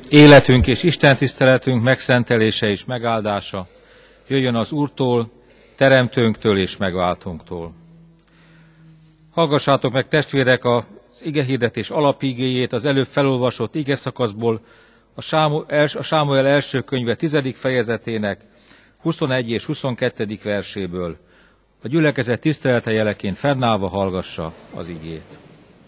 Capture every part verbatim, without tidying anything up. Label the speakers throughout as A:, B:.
A: életünk és istentiszteletünk megszentelése és megáldása jöjjön az Úrtól, Teremtőnktől és Megváltónktól. Hallgassátok meg, testvérek, az igehirdetés alapigéjét az előbb felolvasott igeszakaszból, a Sámuel első könyve tizedik fejezetének huszonegy és huszonkettő verséből. A gyülekezet tisztelete jeleként fennállva hallgassa az igét.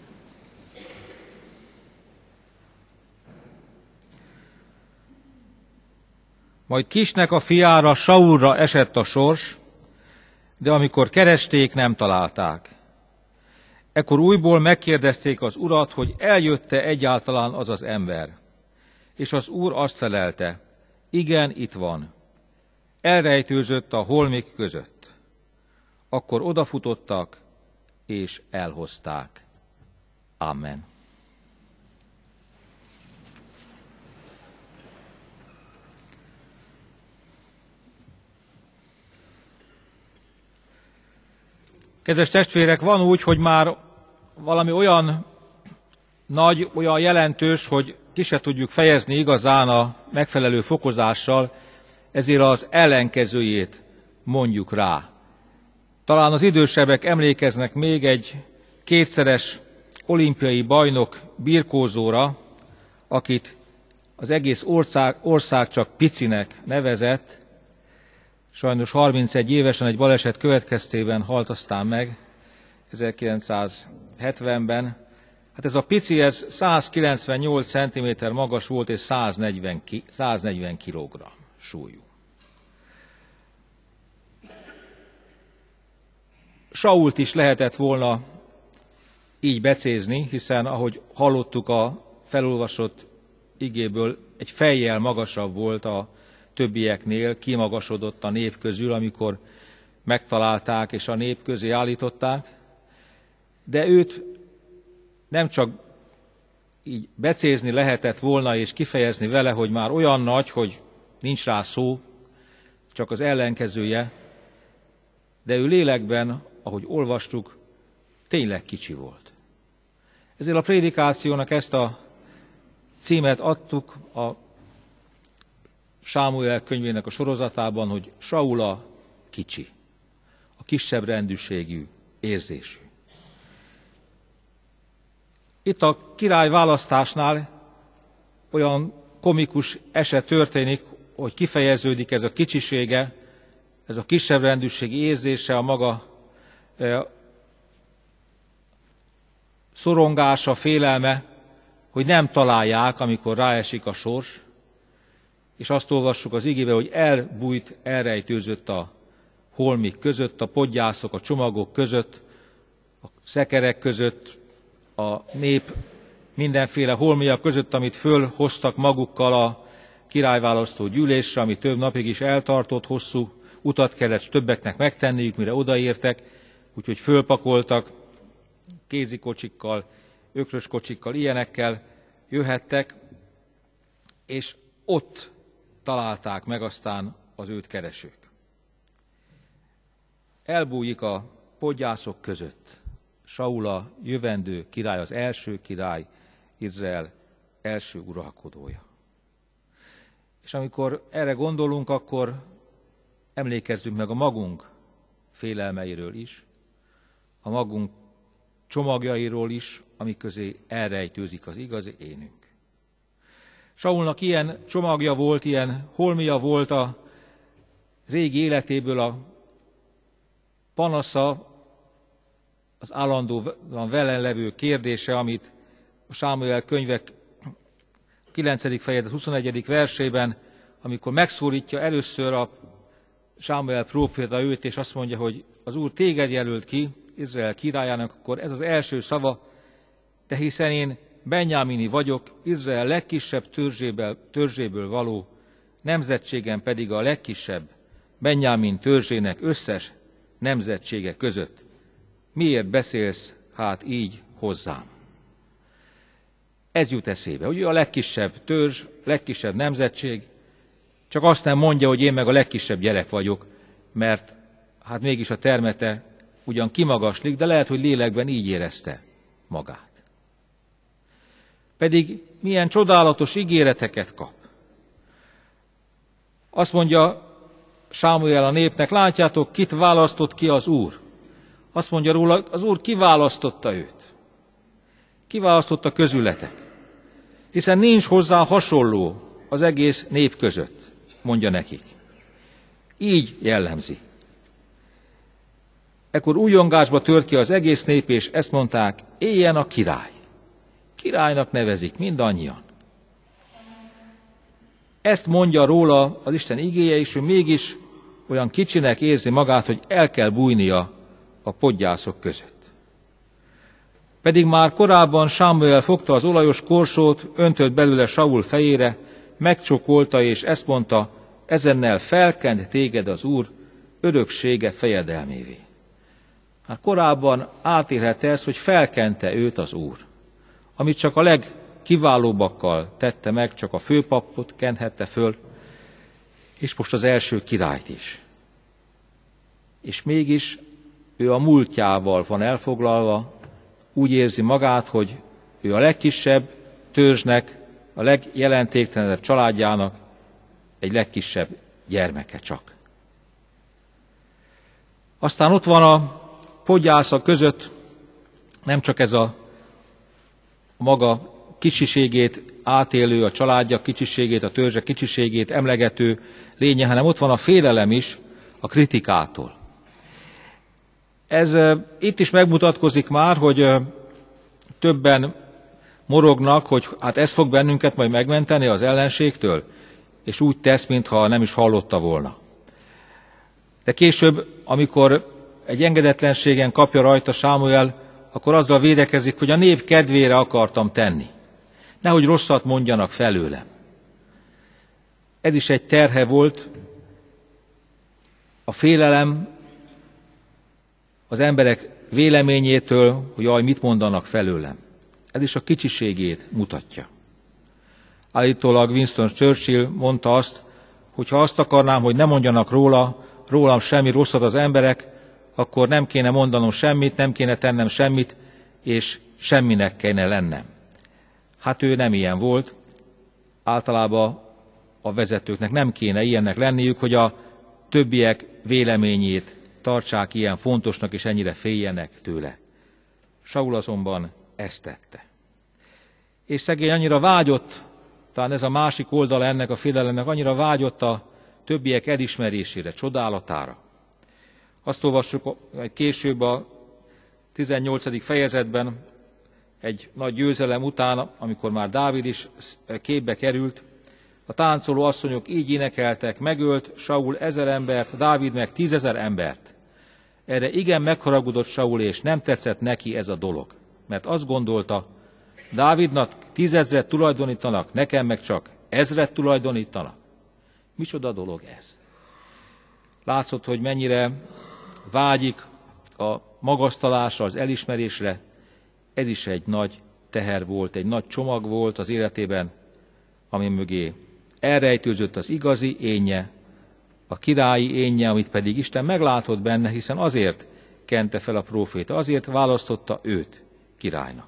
A: Majd Kisnek a fiára, Saulra esett a sors, de amikor keresték, nem találták. Ekkor újból megkérdezték az urat, hogy eljött-e egyáltalán az az ember. És az úr azt felelte, igen, itt van. Elrejtőzött a holmik között. Akkor odafutottak, és elhozták. Amen. Kedves testvérek, van úgy, hogy már valami olyan nagy, olyan jelentős, hogy ki se tudjuk fejezni igazán a megfelelő fokozással, ezért az ellenkezőjét mondjuk rá. Talán az idősebbek emlékeznek még egy kétszeres olimpiai bajnok birkózóra, akit az egész ország, ország csak picinek nevezett. Sajnos harmincegy évesen egy baleset következtében halt aztán meg, ezerkilencszázhetvenben. Hát ez a pici, ez százkilencvennyolc centiméter magas volt, és száznegyven kilogramm súlyú. Sault is lehetett volna így becézni, hiszen ahogy hallottuk a felolvasott igéből, egy fejjel magasabb volt a többieknél, kimagasodott a nép közül, amikor megtalálták és a nép közé állították, de őt nem csak így becézni lehetett volna és kifejezni vele, hogy már olyan nagy, hogy nincs rá szó, csak az ellenkezője, de ő lélekben, ahogy olvastuk, tényleg kicsi volt. Ezért a prédikációnak ezt a címet adtuk a Sámuel könyvének a sorozatában, hogy Saul a kicsi, a kisebb rendűségű, érzésű. Itt a király választásnál olyan komikus eset történik, hogy kifejeződik ez a kicsisége, ez a kisebb rendűségi érzése, a maga e, szorongása, félelme, hogy nem találják, amikor ráesik a sors, és azt olvassuk az igébe, hogy elbújt, elrejtőzött a holmik között, a podgyászok, a csomagok között, a szekerek között, a nép mindenféle holmia között, amit fölhoztak magukkal a királyválasztó gyűlésre, ami több napig is eltartott, hosszú utat kellett többeknek megtenniük, mire odaértek, úgyhogy fölpakoltak, kézikocsikkal, ökröskocsikkal, ilyenekkel jöhettek, és ott találták meg aztán az őt keresők. Elbújik a podgyászok között. Saul a jövendő király, az első király, Izrael első uralkodója. És amikor erre gondolunk, akkor emlékezzünk meg a magunk félelmeiről is, a magunk csomagjairól is, ami közé elrejtőzik az igazi énünk. Saulnak ilyen csomagja volt, ilyen holmia volt a régi életéből, a panasza, az állandóan velen levő kérdése, amit a Sámuel könyvek kilencedik fejezet huszonegyedik versében, amikor megszólítja először a Sámuel próféta őt, és azt mondja, hogy az Úr téged jelölt ki, Izrael királyának, akkor ez az első szava, de hiszen én Benjámini vagyok, Izrael legkisebb törzséből, törzséből való, nemzetségem pedig a legkisebb, Benjámin törzsének összes nemzetsége között. Miért beszélsz hát így hozzám? Ez jut eszébe, hogy ő a legkisebb törzs, legkisebb nemzetség, csak azt nem mondja, hogy én meg a legkisebb gyerek vagyok, mert hát mégis a termete ugyan kimagaslik, de lehet, hogy lélekben így érezte magát. pedig milyen csodálatos ígéreteket kap. Azt mondja Sámuel a népnek, látjátok, kit választott ki az Úr. Azt mondja róla, az Úr kiválasztotta őt. Kiválasztotta közületek. Hiszen nincs hozzá hasonló az egész nép között, mondja nekik. Így jellemzi. Ekkor újongásba tört ki az egész nép, és ezt mondták, éljen a király. Királynak nevezik mindannyian. Ezt mondja róla az Isten igéje, és ő mégis olyan kicsinek érzi magát, hogy el kell bújnia a podgyászok között. Pedig már korábban Sámuel fogta az olajos korsót, öntött belőle Saul fejére, megcsokolta, és ezt mondta, ezennel felkent téged az Úr öröksége fejedelmévé. Hát korábban átélhette ezt, hogy felkente őt az Úr, amit csak a legkiválóbbakkal tette meg, csak a főpapot kenthette föl, és most az első királyt is. És mégis ő a múltjával van elfoglalva, úgy érzi magát, hogy ő a legkisebb törzsnek, a legjelentéktelenebb családjának egy legkisebb gyermeke csak. Aztán ott van a podgyászak között nem csak ez a maga kicsiségét átélő, a családja kicsiségét, a törzse kicsiségét emlegető lénye, hanem ott van a félelem is a kritikától. Ez uh, itt is megmutatkozik már, hogy uh, többen morognak, hogy hát ez fog bennünket majd megmenteni az ellenségtől, és úgy tesz, mintha nem is hallotta volna. De később, amikor egy engedetlenségen kapja rajta Sámuel, akkor azzal védekezik, hogy a nép kedvére akartam tenni. Nehogy rosszat mondjanak felőlem. Ez is egy terhe volt, a félelem az emberek véleményétől, hogy jaj, mit mondanak felőlem. Ez is a kicsiségét mutatja. Állítólag Winston Churchill mondta azt, hogy ha azt akarnám, hogy ne mondjanak róla, rólam semmi rosszat az emberek, akkor nem kéne mondanom semmit, nem kéne tennem semmit, és semminek kéne lennem. Hát ő nem ilyen volt. Általában a vezetőknek nem kéne ilyennek lenniük, hogy a többiek véleményét tartsák ilyen fontosnak, és ennyire féljenek tőle. Saul azonban ezt tette. És szegény annyira vágyott, talán ez a másik oldala ennek a félelemnek, annyira vágyott a többiek elismerésére, csodálatára. Azt olvassuk egy később a tizennyolcadik fejezetben, egy nagy győzelem után, amikor már Dávid is képbe került, a táncoló asszonyok így énekeltek, megölt Saul ezer embert, Dávid meg tízezer embert. Erre igen megharagudott Saul, és nem tetszett neki ez a dolog, mert azt gondolta, Dávidnak tízezret tulajdonítanak, nekem meg csak ezret tulajdonítanak. Micsoda dolog ez? Látszott, hogy mennyire vágyik a magasztalásra, az elismerésre. Ez is egy nagy teher volt, egy nagy csomag volt az életében, ami mögé elrejtőzött az igazi énje, a királyi énje, amit pedig Isten meglátott benne, hiszen azért kente fel a próféta, azért választotta őt királynak.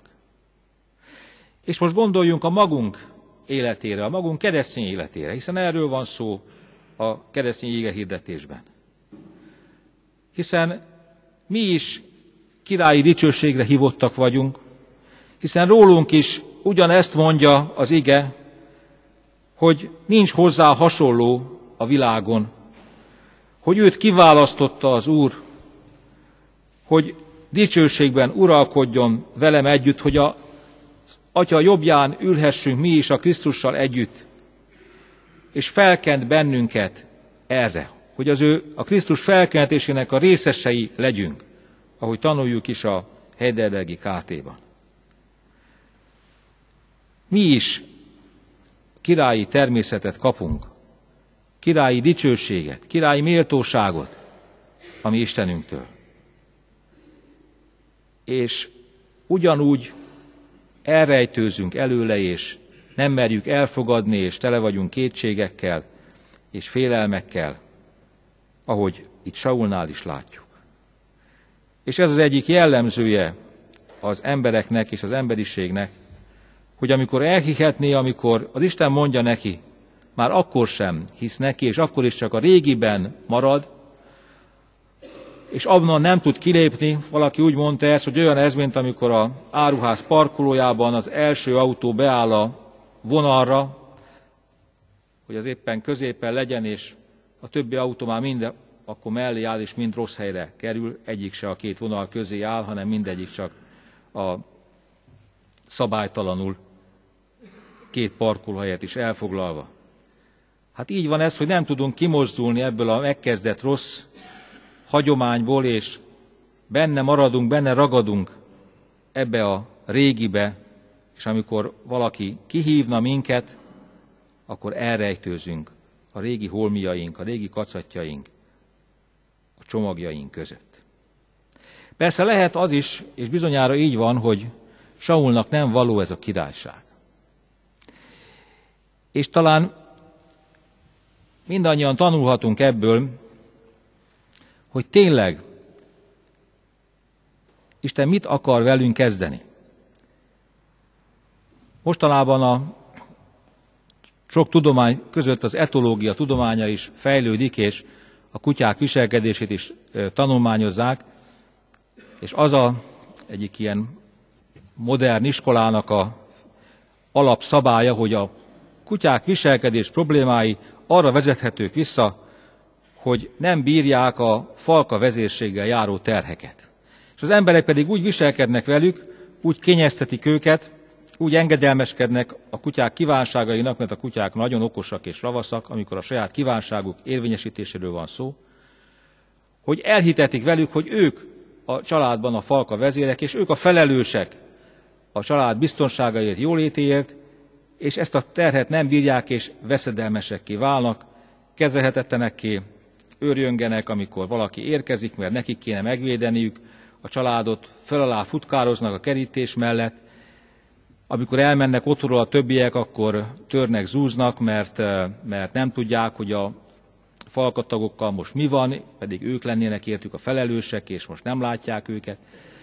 A: És most gondoljunk a magunk életére, a magunk keresztény életére, hiszen erről van szó a keresztény igehirdetésben. Hiszen mi is királyi dicsőségre hívottak vagyunk, hiszen rólunk is ugyanezt mondja az ige, hogy nincs hozzá hasonló a világon, hogy őt kiválasztotta az Úr, hogy dicsőségben uralkodjon velem együtt, hogy a Atya jobbján ülhessünk mi is a Krisztussal együtt, és felkent bennünket erre, hogy az ő a Krisztus felkentésének a részesei legyünk, ahogy tanuljuk is a Heidelbergi ká té-ban. Mi is királyi természetet kapunk, királyi dicsőséget, királyi méltóságot a mi Istenünktől. És ugyanúgy elrejtőzünk előle, és nem merjük elfogadni, és tele vagyunk kétségekkel és félelmekkel, ahogy itt Saulnál is látjuk. És ez az egyik jellemzője az embereknek és az emberiségnek, hogy amikor elhihetné, amikor az Isten mondja neki, már akkor sem hisz neki, és akkor is csak a régiben marad, és abban nem tud kilépni. Valaki úgy mondta ezt, hogy olyan ez, mint amikor az áruház parkolójában az első autó beáll a vonalra, hogy az éppen középen legyen, és a többi autó már mind akkor mellé áll, és mind rossz helyre kerül, egyik se a két vonal közé áll, hanem mindegyik csak a szabálytalanul két parkolóhelyet is elfoglalva. Hát így van ez, hogy nem tudunk kimozdulni ebből a megkezdett rossz hagyományból, és benne maradunk, benne ragadunk ebbe a régibe, és amikor valaki kihívna minket, akkor elrejtőzünk a régi holmiaink, a régi kacatjaink, a csomagjaink között. Persze lehet az is, és bizonyára így van, hogy Saulnak nem való ez a királyság. És talán mindannyian tanulhatunk ebből, hogy tényleg Isten mit akar velünk kezdeni. Mostanában a sok tudomány között az etológia tudománya is fejlődik, és a kutyák viselkedését is tanulmányozzák, és az a egyik ilyen modern iskolának a alapszabálya, hogy a kutyák viselkedés problémái arra vezethetők vissza, hogy nem bírják a falka vezérséggel járó terheket. És az emberek pedig úgy viselkednek velük, úgy kényeztetik őket, úgy engedelmeskednek a kutyák kívánságainak, mert a kutyák nagyon okosak és ravaszak, amikor a saját kívánságuk érvényesítéséről van szó, hogy elhitetik velük, hogy ők a családban a falka vezérek, és ők a felelősek a család biztonságáért, jólétéért, és ezt a terhet nem bírják, és veszedelmesekké válnak, kezelhetetlenekké, őrjöngenek, amikor valaki érkezik, mert nekik kéne megvédeniük a családot, fel alá futkároznak a kerítés mellett, amikor elmennek otthonról a többiek, akkor törnek, zúznak, mert, mert nem tudják, hogy a falkatagokkal most mi van, pedig ők lennének értük a felelősek, és most nem látják őket.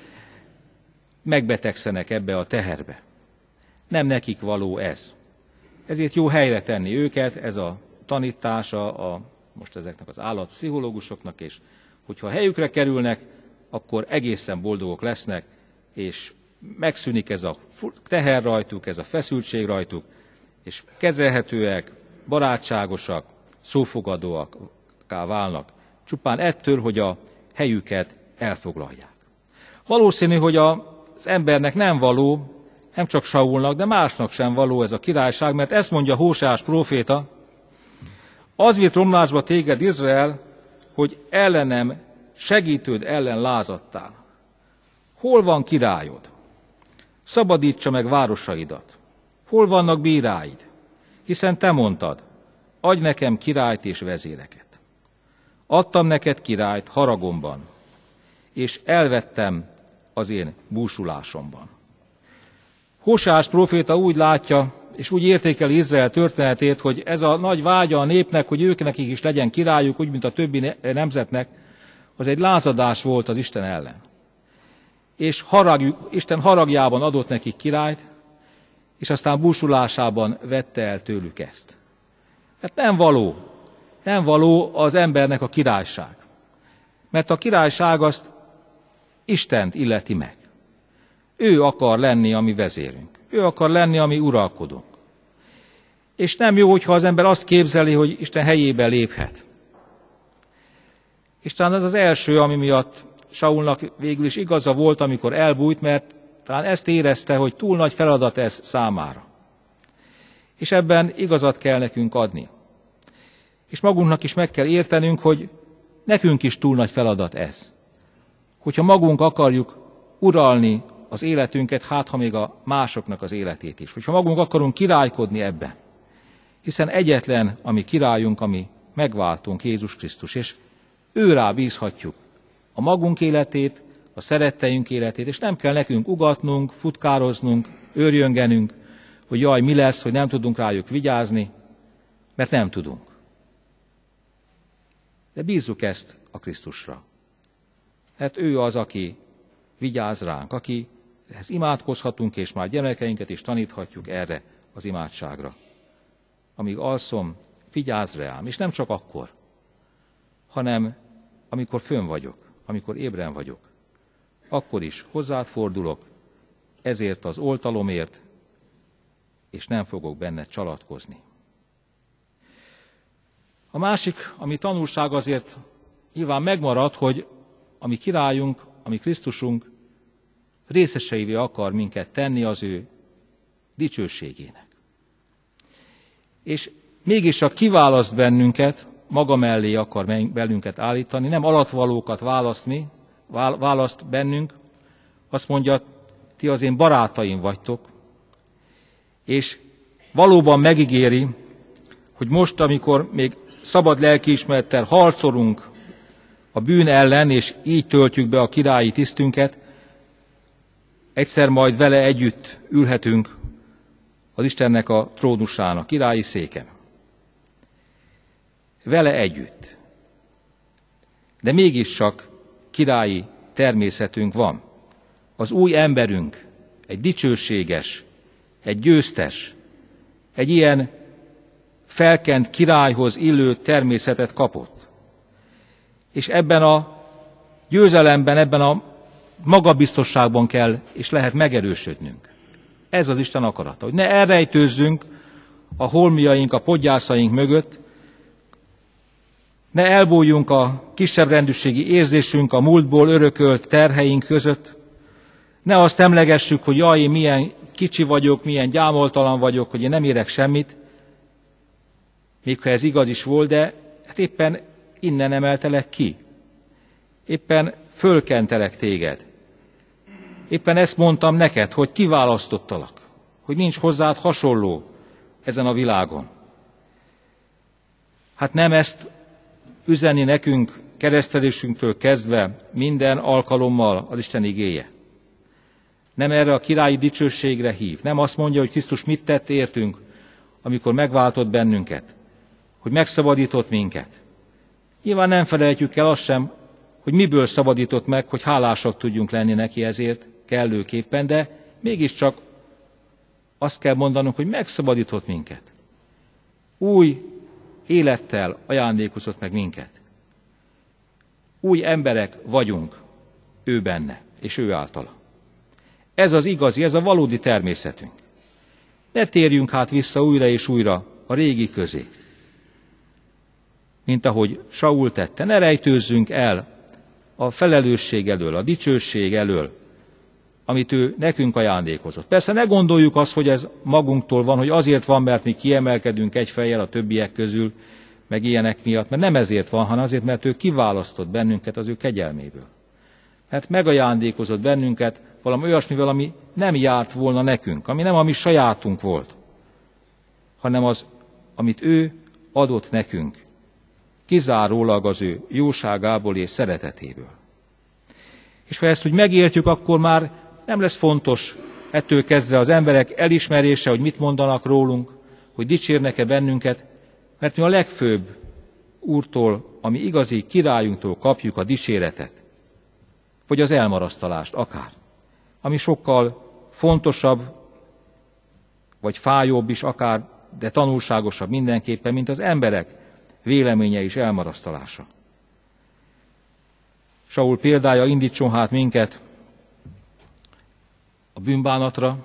A: Megbetegszenek ebbe a teherbe. Nem nekik való ez. Ezért jó helyre tenni őket, ez a tanítása a, most ezeknek az állatpszichológusoknak, és hogyha a helyükre kerülnek, akkor egészen boldogok lesznek, és megszűnik ez a teher rajtuk, ez a feszültség rajtuk, és kezelhetőek, barátságosak, szófogadóakká válnak, csupán ettől, hogy a helyüket elfoglalják. Valószínű, hogy az embernek nem való, nem csak Saulnak, de másnak sem való ez a királyság, mert ezt mondja Hóseás próféta, az vitt romlásba téged, Izrael, hogy ellenem, segítőd ellen lázadtál. Hol van királyod? Szabadítsa meg városaidat. Hol vannak bíráid? Hiszen te mondtad, adj nekem királyt és vezéreket. Adtam neked királyt haragomban, és elvettem az én búsulásomban. Hóseás próféta úgy látja, és úgy értékeli Izrael történetét, hogy ez a nagy vágya a népnek, hogy ők nekik is legyen királyuk, úgy, mint a többi nemzetnek, az egy lázadás volt az Isten ellen. És haragjuk, Isten haragjában adott nekik királyt, és aztán búsulásában vette el tőlük ezt. Hát nem való, nem való az embernek a királyság. Mert a királyság azt Istent illeti meg. Ő akar lenni a mi vezérünk. Ő akar lenni a mi uralkodónk. És nem jó, hogyha az ember azt képzeli, hogy Isten helyébe léphet. És talán ez az első, ami miatt Saulnak végül is igaza volt, amikor elbújt, mert talán ezt érezte, hogy túl nagy feladat ez számára. És ebben igazat kell nekünk adni. És magunknak is meg kell értenünk, hogy nekünk is túl nagy feladat ez. Hogyha magunk akarjuk uralni az életünket, hát ha még a másoknak az életét is. Hogyha magunk akarunk királykodni ebben. Hiszen egyetlen a mi királyunk, ami megváltunk, Jézus Krisztus, és őrá bízhatjuk a magunk életét, a szeretteink életét, és nem kell nekünk ugatnunk, futkároznunk, őrjöngenünk, hogy jaj, mi lesz, hogy nem tudunk rájuk vigyázni, mert nem tudunk. De bízzuk ezt a Krisztusra. Mert ő az, aki vigyáz ránk, aki ehhez imádkozhatunk, és már gyermekeinket is taníthatjuk erre az imádságra. Amíg alszom, vigyázz rám, és nem csak akkor, hanem amikor fönn vagyok, amikor ébren vagyok. Akkor is hozzád fordulok, ezért az oltalomért, és nem fogok benne csalatkozni. A másik, ami tanulság azért nyilván megmarad, hogy a mi királyunk, a mi Krisztusunk részeseivé akar minket tenni az ő dicsőségének. És mégis a kiválaszt bennünket, maga mellé akar bennünket állítani, nem alatvalókat választ, mi, választ bennünk, azt mondja, ti az én barátaim vagytok, és valóban megígéri, hogy most, amikor még szabad lelkiismerettel harcolunk a bűn ellen, és így töltjük be a királyi tisztünket, egyszer majd vele együtt ülhetünk az Istennek a trónusán, a királyi széken. Vele együtt. De mégiscsak királyi természetünk van. Az új emberünk egy dicsőséges, egy győztes, egy ilyen felkent királyhoz illő természetet kapott. És ebben a győzelemben, ebben a magabiztosságban kell és lehet megerősödnünk. Ez az Isten akarata, hogy ne elrejtőzzünk a holmiaink, a podgyászaink mögött, ne elbújjunk a kisebb rendűségi érzésünk, a múltból örökölt terheink között, ne azt emlegessük, hogy jaj, én milyen kicsi vagyok, milyen gyámoltalan vagyok, hogy én nem érek semmit, még ha ez igaz is volt, de hát éppen innen emeltelek ki. Éppen fölkentelek téged. Éppen ezt mondtam neked, hogy kiválasztottalak, hogy nincs hozzád hasonló ezen a világon. Hát nem ezt üzeni nekünk keresztelésünktől kezdve minden alkalommal az Isten igéje. Nem erre a királyi dicsőségre hív. Nem azt mondja, hogy Krisztus mit tett értünk, amikor megváltott bennünket, hogy megszabadított minket. Nyilván nem felejtjük el azt sem, hogy miből szabadított meg, hogy hálásak tudjunk lenni neki ezért kellőképpen, de mégiscsak azt kell mondanunk, hogy megszabadított minket. Új élettel ajándékozott meg minket. Új emberek vagyunk ő benne, és ő általa. Ez az igazi, ez a valódi természetünk. Ne térjünk hát vissza újra és újra a régi közé, mint ahogy Saul tette. Ne rejtőzzünk el a felelősség elől, a dicsőség elől, amit ő nekünk ajándékozott. Persze ne gondoljuk azt, hogy ez magunktól van, hogy azért van, mert mi kiemelkedünk egy fejjel a többiek közül, meg ilyenek miatt, mert nem ezért van, hanem azért, mert ő kiválasztott bennünket az ő kegyelméből. Mert megajándékozott bennünket valami olyasmivel, ami nem járt volna nekünk, ami nem a mi sajátunk volt, hanem az, amit ő adott nekünk, kizárólag az ő jóságából és szeretetéből. És ha ezt úgy megértjük, akkor már nem lesz fontos ettől kezdve az emberek elismerése, hogy mit mondanak rólunk, hogy dicsérnek-e bennünket, mert mi a legfőbb Úrtól, ami igazi királyunktól kapjuk a dicséretet, vagy az elmarasztalást akár, ami sokkal fontosabb, vagy fájóbb is akár, de tanulságosabb mindenképpen, mint az emberek véleménye és elmarasztalása. Saul példája indítson hát minket a bűnbánatra,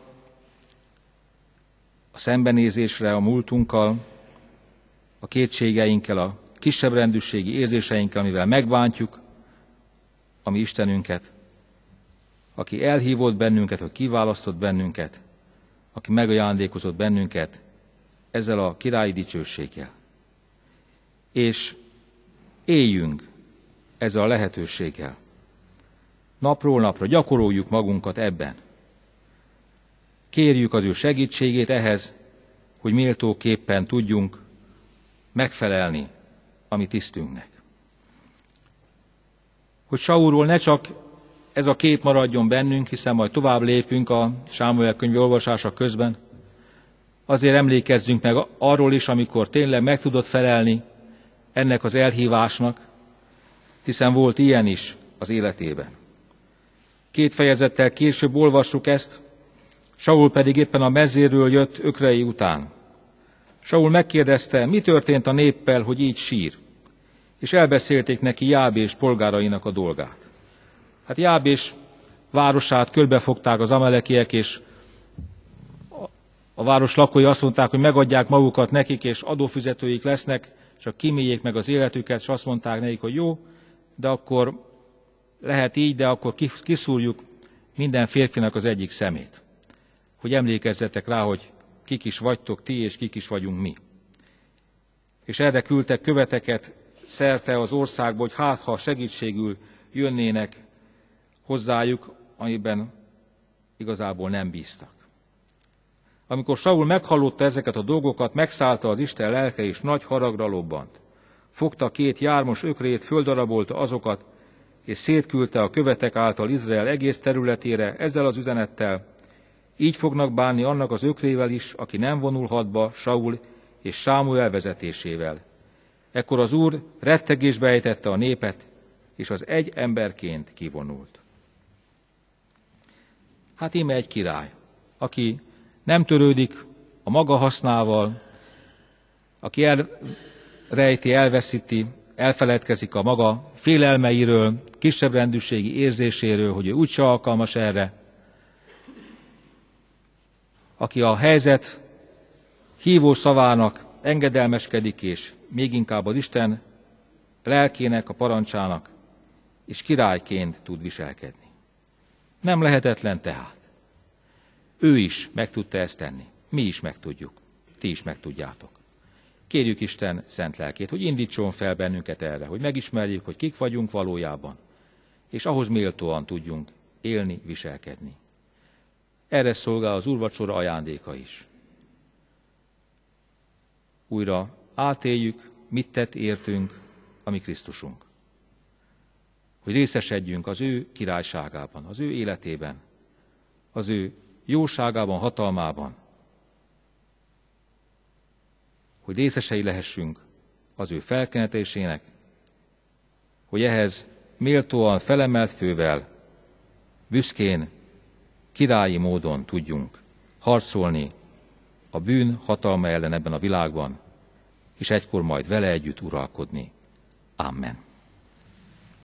A: a szembenézésre a múltunkkal, a kétségeinkkel, a kisebb rendűségi érzéseinkkel, amivel megbántjuk a mi Istenünket, aki elhívott bennünket, vagy kiválasztott bennünket, aki megajándékozott bennünket ezzel a királyi dicsőséggel. És éljünk ezzel a lehetőséggel. Napról napra gyakoroljuk magunkat ebben. Kérjük az ő segítségét ehhez, hogy méltóképpen tudjunk megfelelni a mi tisztünknek. Hogy Saulról ne csak ez a kép maradjon bennünk, hiszen majd tovább lépünk a Sámuel könyv olvasása közben, azért emlékezzünk meg arról is, amikor tényleg meg tudott felelni ennek az elhívásnak, hiszen volt ilyen is az életében. Két fejezettel később olvassuk ezt, Saul pedig éppen a mezéről jött ökrei után. Saul megkérdezte, mi történt a néppel, hogy így sír, és elbeszélték neki Jábés polgárainak a dolgát. Hát Jábés városát körbefogták az amalekiek, és a város lakói azt mondták, hogy megadják magukat nekik, és adófizetőik lesznek, csak kíméljék meg az életüket, és azt mondták nekik, hogy jó, de akkor lehet így, de akkor kiszúrjuk minden férfinak az egyik szemét. Hogy emlékezzetek rá, hogy kik is vagytok ti, és kik is vagyunk mi. És erre küldtek követeket szerte az országba, hogy hát, ha segítségül jönnének hozzájuk, amiben igazából nem bíztak. Amikor Saul meghallotta ezeket a dolgokat, megszállta az Isten lelke, és nagy haragra lobbant. Fogta két jármos ökrét, földarabolta azokat, és szétküldte a követek által Izrael egész területére ezzel az üzenettel: így fognak bánni annak az ökrével is, aki nem vonul hadba Saul és Sámuel vezetésével. Ekkor az Úr rettegésbe ejtette a népet, és az egy emberként kivonult. Hát íme egy király, aki nem törődik a maga hasznával, aki elrejti, elveszíti, elfeledkezik a maga félelmeiről, kisebbrendűségi érzéséről, hogy ő úgyse alkalmas erre, aki a helyzet hívó szavának engedelmeskedik, és még inkább az Isten lelkének, a parancsának, és királyként tud viselkedni. Nem lehetetlen tehát. Ő is meg tudta ezt tenni. Mi is meg tudjuk. Ti is meg tudjátok. Kérjük Isten szent lelkét, hogy indítson fel bennünket erre, hogy megismerjük, hogy kik vagyunk valójában, és ahhoz méltóan tudjunk élni, viselkedni. Erre szolgál az úrvacsora ajándéka is. Újra átéljük, mit tett értünk a mi Krisztusunk. Hogy részesedjünk az ő királyságában, az ő életében, az ő jóságában, hatalmában, hogy részesei lehessünk az ő felkenetésének, hogy ehhez méltóan felemelt fővel, büszkén, királyi módon tudjunk harcolni a bűn hatalma ellen ebben a világban, és egykor majd vele együtt uralkodni. Amen.